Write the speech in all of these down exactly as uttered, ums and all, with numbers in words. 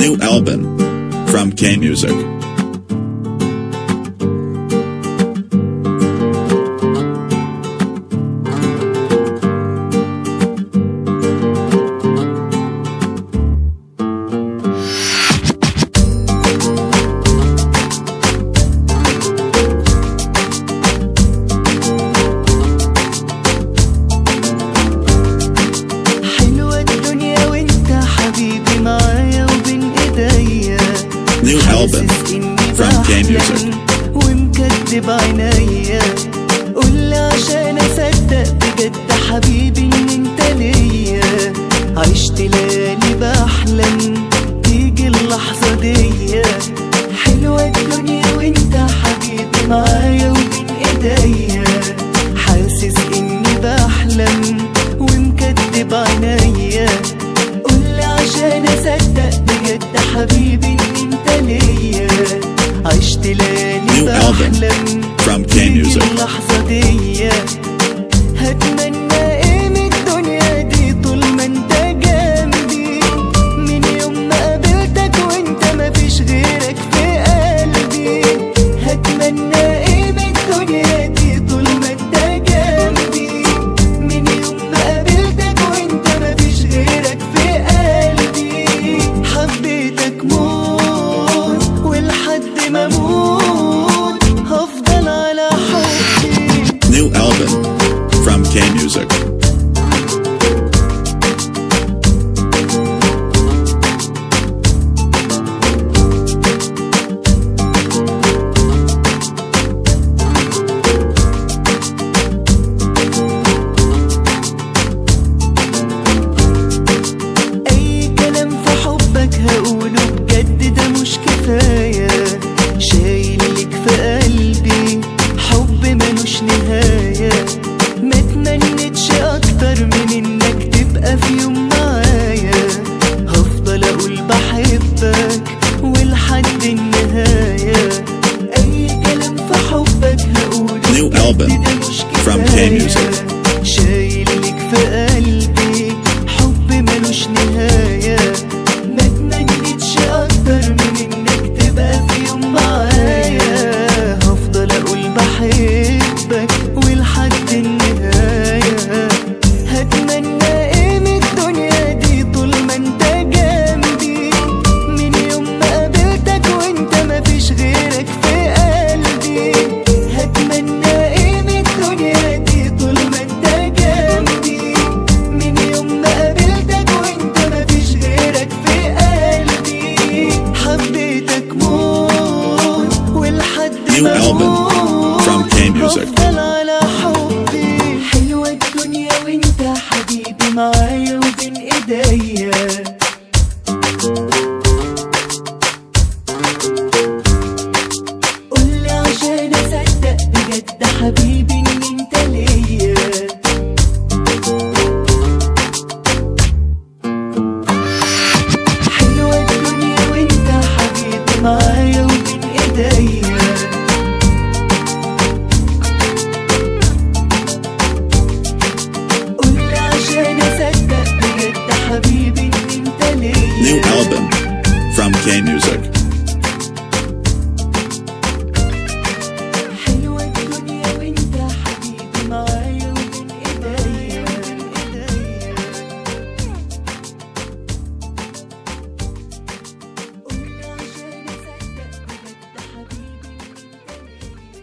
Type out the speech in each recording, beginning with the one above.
New album from K Music. New album from K Music. ومكدب عينيا قولي عشان اصدق بجد حبيبي ان انت ليا عشت ليالي بحلم تيجي اللحظة دي حلوة الدنيا وانت حبيبي معايا وبين ايديا حاسس اني بحلم ومكدب عينيا قولي عشان اصدق بجد حبيبي ان انت ليا عشت ليالي بحلم from K Music. اللحظة دي هتمنى ايه من الدنيا دي طول ما انت جنبي من يوم ما قابلتك وانت مفيش غيرك في قلبي هتمنى ايه من الدنيا دي طول ما انت جنبي من يوم ما قابلتك وانت مفيش غيرك في قلبي حبيتك موت ولحد ما اموت هفضل على حبي. New album from K Music. اي كلام في حبك هقوله بجد ده مش كفاية شايل لك في قلبي حب ملوش نهاية ما تمنتش اكتر من انك تبقى في يوم معايا هفضل اقول بحبك ولحد النهاية اي كلام في حبك هقوله New album from K Music. شايل لك في قلبي حب ملوش نهاية ما تمنتش اكتر من انك تبقى في يوم معايا هفضل اقول بحبك ولحد النهاية هتمنى ايه من الدنيا دي طول ما انت جنبي من يوم ما قابلتك وانت مفيش غيرك في قلبي هتمنى ايه من الدنيا دي طول ما انت جنبي من يوم ما قابلتك وانت مفيش غيرك في قلبي حبيتك موت ولحد New ما album from K Music. هفضل على حبي حلوة الدنيا وانت حبيبي معايا وبين ايديا قولي عشان اصدق بجد حبيبي ان انت ليا حلوة الدنيا وانت حبيبي معايا وبين ايديا قولي عشان اصدق بجد حبيبي ان انت ليا New album from K Music. حلوة الدنيا وانت حبيبي معايا وبين ايديا قولي عشان اصدق بجد حبيبي ان انت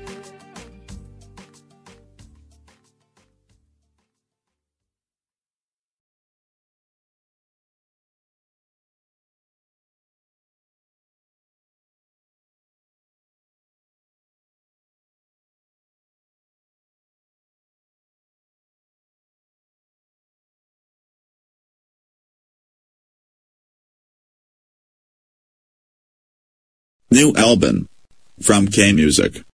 New album from K Music.